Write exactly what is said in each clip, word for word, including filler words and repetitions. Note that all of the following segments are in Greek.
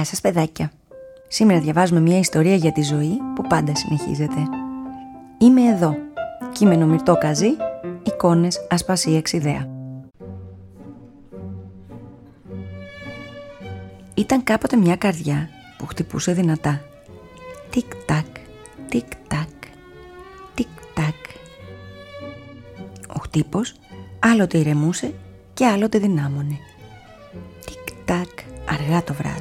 σας παιδάκια. Σήμερα διαβάζουμε μια ιστορία για τη ζωή που πάντα συνεχίζεται. Είμαι εδώ. Κείμενο Μυρτώ Καζή, εικόνες Ασπασία Εξιδέα. Ήταν κάποτε μια καρδιά που χτυπούσε δυνατά. Τικ-τακ, τικ-τακ, τικ-τακ. Ο χτύπος άλλοτε ηρεμούσε και άλλοτε δυνάμωνε. Τικ-τακ, αργά το βράδυ.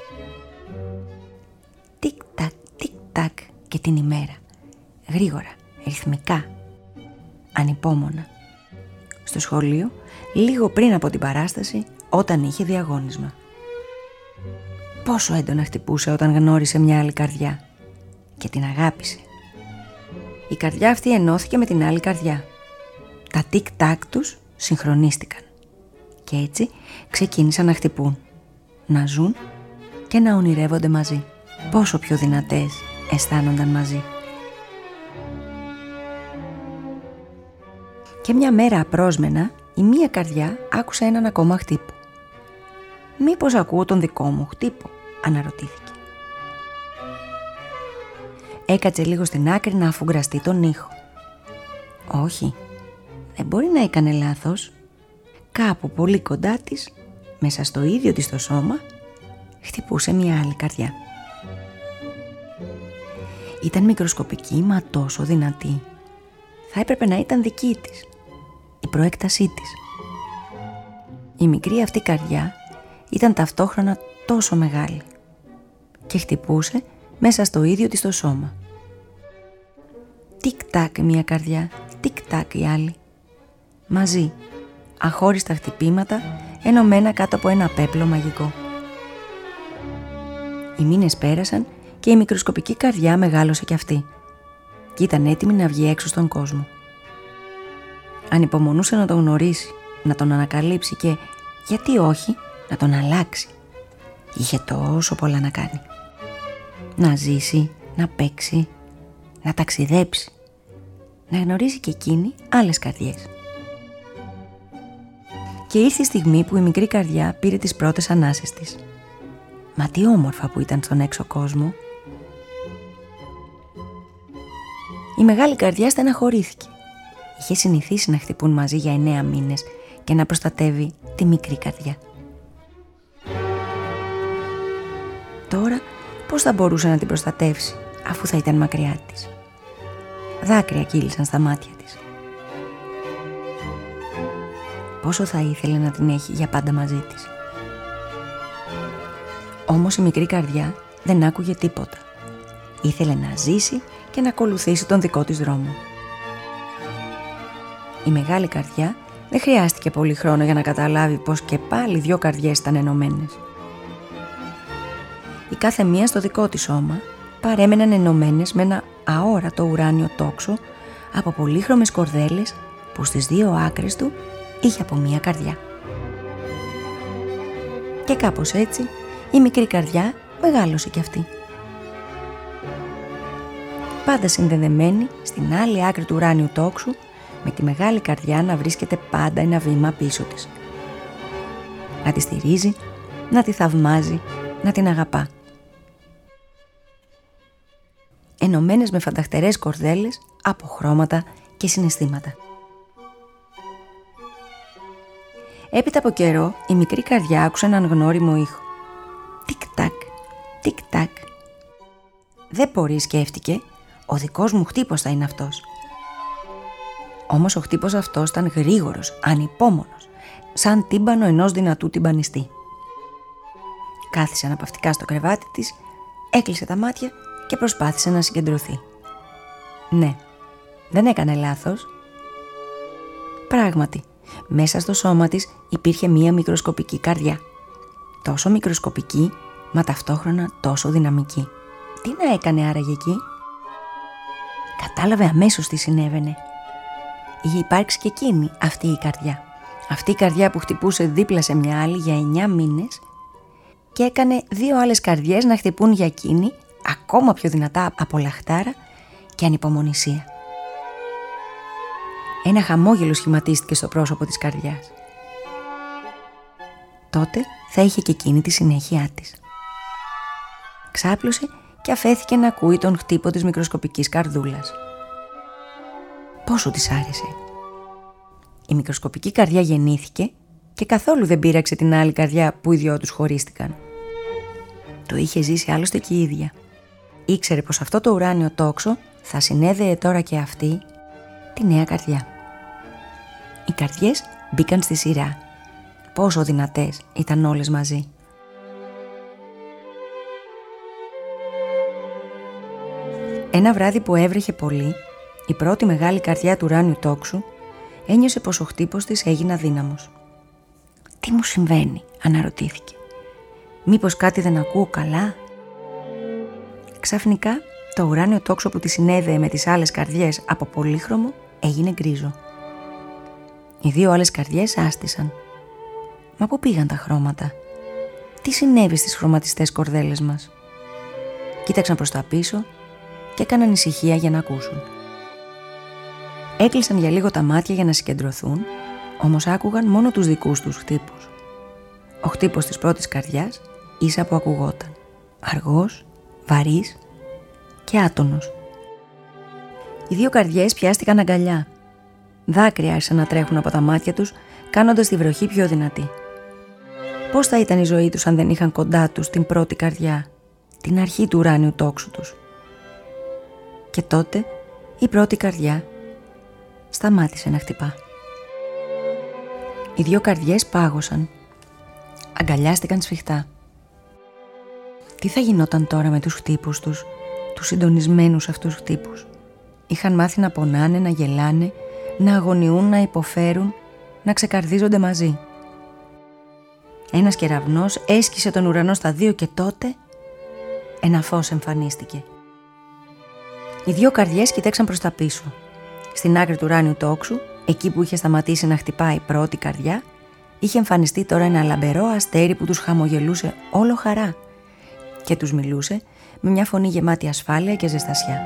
Τικ-τακ, τικ-τακ και την ημέρα. Γρήγορα, ρυθμικά, ανυπόμονα. Στο σχολείο, λίγο πριν από την παράσταση, όταν είχε διαγώνισμα. Πόσο έντονα χτυπούσε όταν γνώρισε μια άλλη καρδιά και την αγάπησε. Η καρδιά αυτή ενώθηκε με την άλλη καρδιά. Τα τικ-τακ τους συγχρονίστηκαν και έτσι ξεκίνησαν να χτυπούν, να ζουν και να ονειρεύονται μαζί. Πόσο πιο δυνατές αισθάνονταν μαζί. Και μια μέρα απρόσμενα η μία καρδιά άκουσε έναν ακόμα χτύπο. «Μήπως ακούω τον δικό μου χτύπο?» αναρωτήθηκε. Έκατσε λίγο στην άκρη να αφουγκραστεί τον ήχο. Όχι, δεν μπορεί να έκανε λάθος. Κάπου πολύ κοντά της, μέσα στο ίδιο της το σώμα, χτυπούσε μια άλλη καρδιά. Ήταν μικροσκοπική μα τόσο δυνατή. Θα έπρεπε να ήταν δική της, η προέκτασή της. Η μικρή αυτή καρδιά ήταν ταυτόχρονα τόσο μεγάλη και χτυπούσε μέσα στο ίδιο της το σώμα. Τικ-τακ μια καρδιά, τικ-τακ η άλλη. Μαζί, αχώριστα χτυπήματα, ενωμένα κάτω από ένα πέπλο μαγικό. Οι μήνες πέρασαν και η μικροσκοπική καρδιά μεγάλωσε κι αυτή και ήταν έτοιμη να βγει έξω στον κόσμο. Ανυπομονούσε να τον γνωρίσει, να τον ανακαλύψει και, γιατί όχι, να τον αλλάξει. Είχε τόσο πολλά να κάνει. Να ζήσει, να παίξει, να ταξιδέψει, να γνωρίσει και εκείνη άλλες καρδιές. Και ήρθε η στιγμή που η μικρή καρδιά πήρε τις πρώτες ανάσες της. Μα τι όμορφα που ήταν στον έξω κόσμο. Η μεγάλη καρδιά στεναχωρήθηκε. Είχε συνηθίσει να χτυπούν μαζί για εννέα μήνες και να προστατεύει τη μικρή καρδιά. Τώρα πώς θα μπορούσε να την προστατεύσει αφού θα ήταν μακριά της? Δάκρυα κύλησαν στα μάτια της. Πόσο θα ήθελε να την έχει για πάντα μαζί της. Όμως η μικρή καρδιά δεν άκουγε τίποτα. Ήθελε να ζήσει και να ακολουθήσει τον δικό της δρόμο. Η μεγάλη καρδιά δεν χρειάστηκε πολύ χρόνο για να καταλάβει πως και πάλι δυο καρδιές ήταν ενωμένες. Η κάθε μία στο δικό της σώμα παρέμεναν ενωμένες με ένα αόρατο ουράνιο τόξο από πολύχρωμες κορδέλες που στις δύο άκρες του είχε από μία καρδιά. Και κάπως έτσι η μικρή καρδιά μεγάλωσε κι αυτή. Πάντα συνδεδεμένη στην άλλη άκρη του ουράνιου τόξου, με τη μεγάλη καρδιά να βρίσκεται πάντα ένα βήμα πίσω της. Να τη στηρίζει, να τη θαυμάζει, να την αγαπά. Ενωμένες με φανταχτερές κορδέλες από χρώματα και συναισθήματα. Έπειτα από καιρό η μικρή καρδιά άκουσε έναν γνώριμο ήχο. Τικ-τακ, τικ-τακ. Δεν μπορεί, σκέφτηκε, ο δικός μου χτύπος θα είναι αυτός. Όμως ο χτύπος αυτός ήταν γρήγορος, ανυπόμονος, σαν τύμπανο ενός δυνατού τυμπανιστή. Κάθισε αναπαυτικά στο κρεβάτι της, έκλεισε τα μάτια και προσπάθησε να συγκεντρωθεί. Ναι, δεν έκανε λάθος. Πράγματι, μέσα στο σώμα της υπήρχε μία μικροσκοπική καρδιά. Τόσο μικροσκοπική, μα ταυτόχρονα τόσο δυναμική. Τι να έκανε άραγε εκεί? Κατάλαβε αμέσως τι συνέβαινε. Είχε υπάρξει και εκείνη αυτή η καρδιά. Αυτή η καρδιά που χτυπούσε δίπλα σε μια άλλη για εννιά μήνες και έκανε δύο άλλες καρδιές να χτυπούν για εκείνη ακόμα πιο δυνατά από λαχτάρα και ανυπομονησία. Ένα χαμόγελο σχηματίστηκε στο πρόσωπο της καρδιάς. Τότε θα είχε και εκείνη τη συνέχεια της. Ξάπλωσε και αφέθηκε να ακούει τον χτύπο της μικροσκοπικής καρδούλας. Πόσο της άρεσε. Η μικροσκοπική καρδιά γεννήθηκε και καθόλου δεν πείραξε την άλλη καρδιά που οι δυο τους χωρίστηκαν. Το είχε ζήσει άλλωστε και η ίδια. Ήξερε πως αυτό το ουράνιο τόξο θα συνέδεε τώρα και αυτή τη νέα καρδιά. Οι καρδιές μπήκαν στη σειρά. Πόσο δυνατές ήταν όλες μαζί. Ένα βράδυ που έβρεχε πολύ, η πρώτη μεγάλη καρδιά του ουράνιου τόξου ένιωσε πως ο χτύπος της έγινε αδύναμος. «Τι μου συμβαίνει?» αναρωτήθηκε. «Μήπως κάτι δεν ακούω καλά?» Ξαφνικά το ουράνιο τόξο που τη συνέδεε με τις άλλες καρδιές από πολύχρωμο έγινε γκρίζο. Οι δύο άλλες καρδιές άστησαν. Μα πού πήγαν τα χρώματα? Τι συνέβη στις χρωματιστές κορδέλες μας? Κοίταξαν προς τα πίσω και έκαναν ησυχία για να ακούσουν. Έκλεισαν για λίγο τα μάτια για να συγκεντρωθούν, όμως άκουγαν μόνο τους δικούς τους χτύπους. Ο χτύπος της πρώτης καρδιάς ίσα που ακουγόταν, αργός, βαρύς και άτονος. Οι δύο καρδιές πιάστηκαν αγκαλιά. Δάκρυα άρχισαν να τρέχουν από τα μάτια τους, κάνοντας τη βροχή πιο δυνατή. Πώς θα ήταν η ζωή τους αν δεν είχαν κοντά τους την πρώτη καρδιά, την αρχή του ουράνιου τόξου τους? Και τότε η πρώτη καρδιά σταμάτησε να χτυπά. Οι δύο καρδιές πάγωσαν. Αγκαλιάστηκαν σφιχτά. Τι θα γινόταν τώρα με τους χτύπους τους, τους συντονισμένους αυτούς χτύπους? Είχαν μάθει να πονάνε, να γελάνε, να αγωνιούν, να υποφέρουν, να ξεκαρδίζονται μαζί. Ένας κεραυνός έσκησε τον ουρανό στα δύο και τότε ένα φως εμφανίστηκε. Οι δύο καρδιές κοιτάξαν προς τα πίσω. Στην άκρη του ουράνιου τόξου, εκεί που είχε σταματήσει να χτυπάει η πρώτη καρδιά, είχε εμφανιστεί τώρα ένα λαμπερό αστέρι που τους χαμογελούσε όλο χαρά και τους μιλούσε με μια φωνή γεμάτη ασφάλεια και ζεστασιά.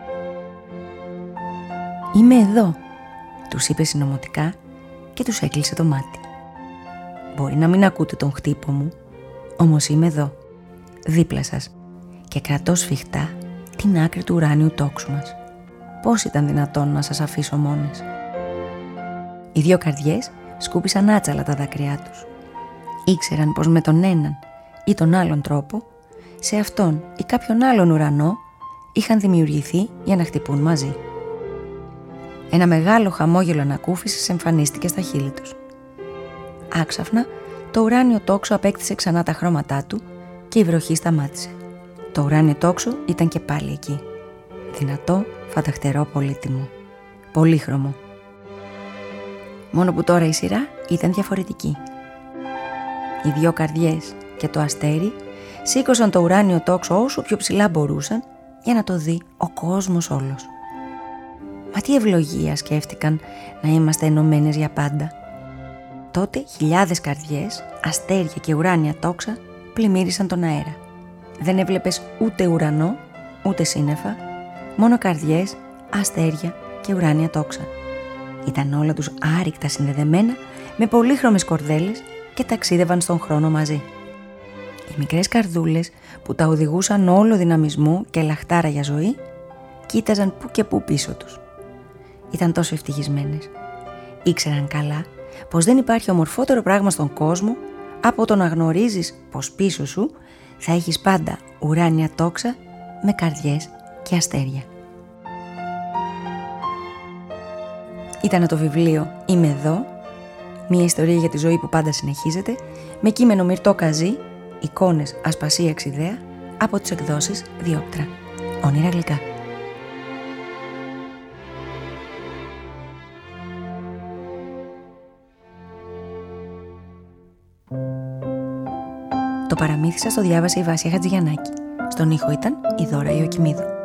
«Είμαι εδώ», τους είπε συνωμοτικά και τους έκλεισε το μάτι. «Μπορεί να μην ακούτε τον χτύπο μου, όμως είμαι εδώ, δίπλα σας και κρατώ σφιχτά την άκρη του ουράνιου τόξου μας. Πώς ήταν δυνατόν να σας αφήσω μόνες?» Οι δύο καρδιές σκούπισαν άτσαλα τα δάκρυά τους. Ήξεραν πως με τον έναν ή τον άλλον τρόπο, σε αυτόν ή κάποιον άλλον ουρανό, είχαν δημιουργηθεί για να χτυπούν μαζί. Ένα μεγάλο χαμόγελο ανακούφισης εμφανίστηκε στα χείλη τους. Άξαφνα, το ουράνιο τόξο απέκτησε ξανά τα χρώματά του και η βροχή σταμάτησε. Το ουράνιο τόξο ήταν και πάλι εκεί. Δυνατό, φανταχτερό, πολύτιμο. Πολύχρωμο. Μόνο που τώρα η σειρά ήταν διαφορετική. Οι δύο καρδιές και το αστέρι σήκωσαν το ουράνιο τόξο όσο πιο ψηλά μπορούσαν για να το δει ο κόσμος όλος. Μα τι ευλογία, σκέφτηκαν, να είμαστε ενωμένες για πάντα. Τότε χιλιάδες καρδιές, αστέρια και ουράνια τόξα πλημμύρισαν τον αέρα. Δεν έβλεπες ούτε ουρανό, ούτε σύννεφα, μόνο καρδιές, αστέρια και ουράνια τόξα. Ήταν όλα τους άρρηκτα συνδεδεμένα με πολύχρωμες κορδέλες και ταξίδευαν στον χρόνο μαζί. Οι μικρές καρδούλες που τα οδηγούσαν όλο δυναμισμό και λαχτάρα για ζωή, κοίταζαν που και που πίσω τους. Ήταν τόσο ευτυχισμένες. Ήξεραν καλά πως δεν υπάρχει ομορφότερο πράγμα στον κόσμο από το να γνωρίζεις πως πίσω σου θα έχεις πάντα ουράνια τόξα με καρδιές και αστέρια. Ήταν το βιβλίο «Είμαι εδώ», μια ιστορία για τη ζωή που πάντα συνεχίζεται, με κείμενο Μυρτώ Καζή, εικόνες Ασπασία Εξιδέα, από τις εκδόσεις Διόπτρα. Όνειρα γλυκά. Το παραμύθι σας το διάβασε η Βάσια Χατζηγιαννάκη. Στον ήχο ήταν η Δώρα Ιωκημίδου.